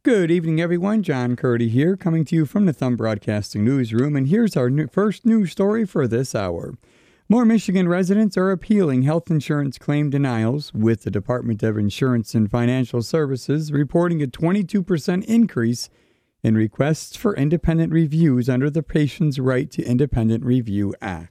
Good evening, everyone. John Curdy here, coming to you from the Thumb Broadcasting Newsroom, and here's our first news story for this hour. More Michigan residents are appealing health insurance claim denials, with the Department of Insurance and Financial Services reporting a 22% increase in requests for independent reviews under the Patients' Right to Independent Review Act.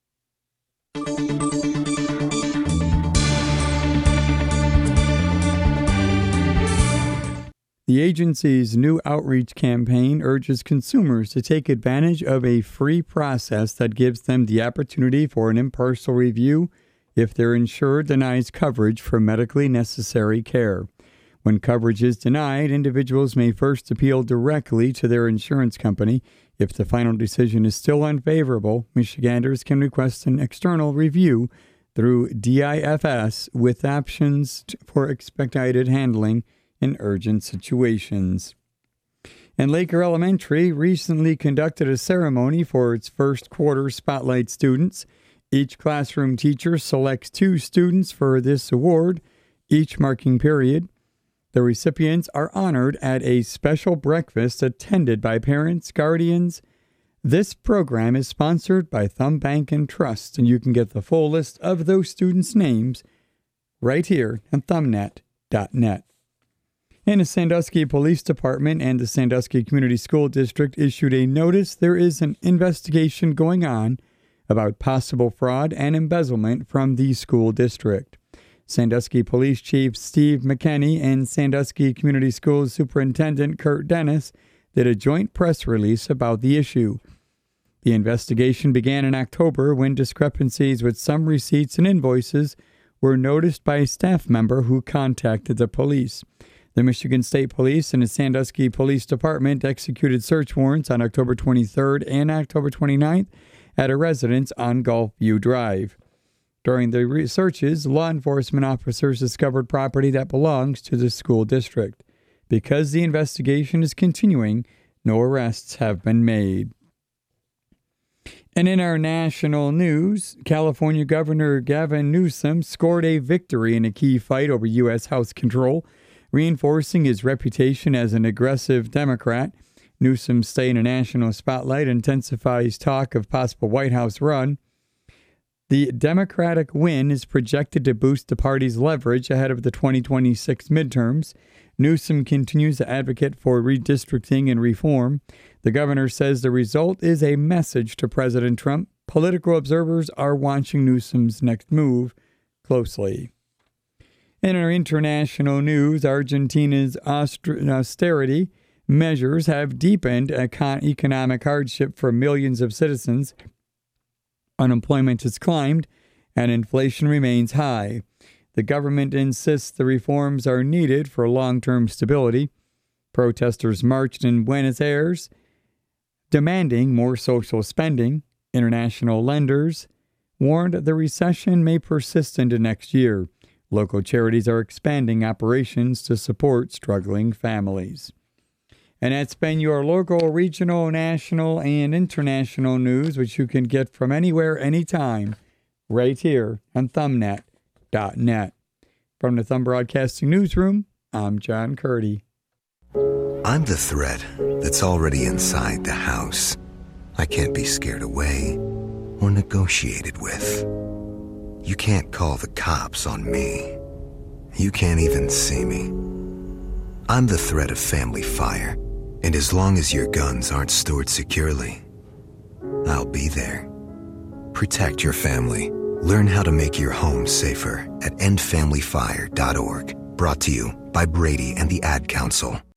The agency's new outreach campaign urges consumers to take advantage of a free process that gives them the opportunity for an impartial review if their insurer denies coverage for medically necessary care. When coverage is denied, individuals may first appeal directly to their insurance company. If the final decision is still unfavorable, Michiganders can request an external review through DIFS with options for expedited handling in urgent situations. And Laker Elementary recently conducted a ceremony for its first quarter Spotlight students. Each classroom teacher selects 2 students for this award, each marking period. The recipients are honored at a special breakfast attended by parents, guardians. This program is sponsored by Thumb Bank and Trust, and you can get the full list of those students' names right here on thumbnet.net. And the Sandusky Police Department and the Sandusky Community School District issued a notice there is an investigation going on about possible fraud and embezzlement from the school district. Sandusky Police Chief Steve McKenney and Sandusky Community Schools Superintendent Kurt Dennis did a joint press release about the issue. The investigation began in October when discrepancies with some receipts and invoices were noticed by a staff member who contacted the police. The Michigan State Police and the Sandusky Police Department executed search warrants on October 23rd and October 29th at a residence on Gulfview Drive. During the searches, law enforcement officers discovered property that belongs to the school district. Because the investigation is continuing, no arrests have been made. And in our national news, California Governor Gavin Newsom scored a victory in a key fight over U.S. House control, reinforcing his reputation as an aggressive Democrat. Newsom's stay in a national spotlight intensifies talk of possible White House run. The Democratic win is projected to boost the party's leverage ahead of the 2026 midterms. Newsom continues to advocate for redistricting and reform. The governor says the result is a message to President Trump. Political observers are watching Newsom's next move closely. In our international news, Argentina's austerity measures have deepened economic hardship for millions of citizens. Unemployment has climbed, and inflation remains high. The government insists the reforms are needed for long-term stability. Protesters marched in Buenos Aires, demanding more social spending. International lenders warned the recession may persist into next year. Local charities are expanding operations to support struggling families. And that's been your local, regional, national, and international news, which you can get from anywhere, anytime, right here on thumbnet.net. From the Thumb Broadcasting Newsroom, I'm John Curdy. I'm the threat that's already inside the house. I can't be scared away or negotiated with. You can't call the cops on me. You can't even see me. I'm the threat of family fire, and as long as your guns aren't stored securely, I'll be there. Protect your family. Learn how to make your home safer at endfamilyfire.org. Brought to you by Brady and the Ad Council.